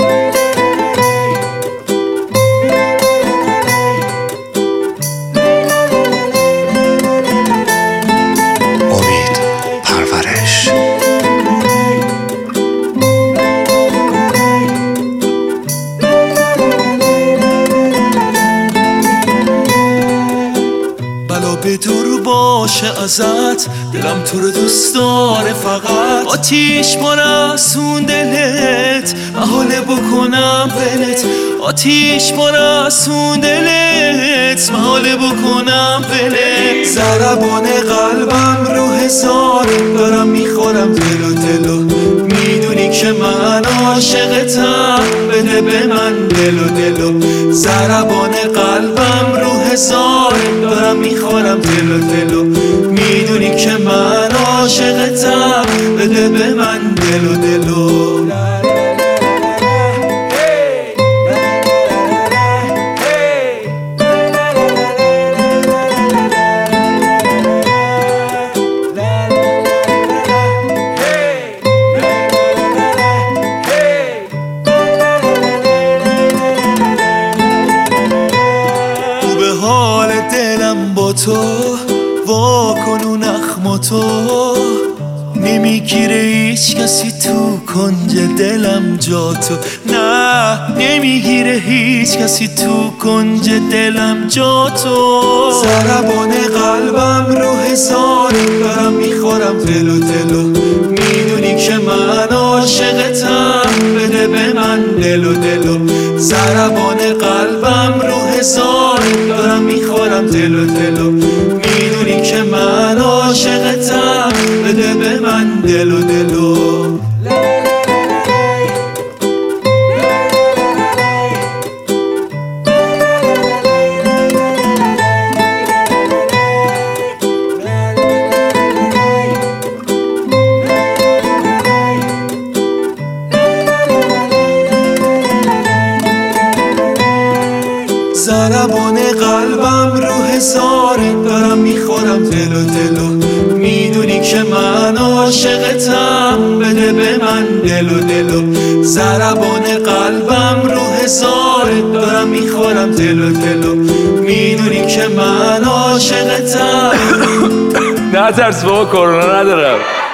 به دور باشه ازت، دلم تو رو دوست داره فقط. آتیش مرسون دلت، محاله بکنم ولت. آتیش مرسون دلت، محاله بکنم ولت. ضربان قلبم رو هزاره، دارم میخورم دلو دلو. میدونی که من عاشقتم، بده به من دلو دلو. ضربان قلبم رو هزاره، دارم میخورم دلو دلو. میدونی که من عاشقتم، بده به من دلو دلو. حال دلم با تو، واکن اون اخم تو. نمیگیره هیچ کسی تو کنج دلم جا تو. نه نمیگیره هیچ کسی تو کنج دلم جا تو. ضربان قلبم رو هزاره، دارم میخورم دلو دلو. میدونی که من عاشقتم، بده به من دلو دلو. ضربان قلبم رو هزاره، دارم میخورم دلو دلو. میدونی که من عاشقتم، بده به من دلو دلو. ضربان قلبم رو هزاره، دارم میخورم دلو دلو. میدونی که من عاشقتم، بده به من دلو دلو. ضربان قلبم رو هزاره، دارم میخورم دلو دلو. میدونی که من عاشقتم. نه ترس بابا، کرونا ندارم.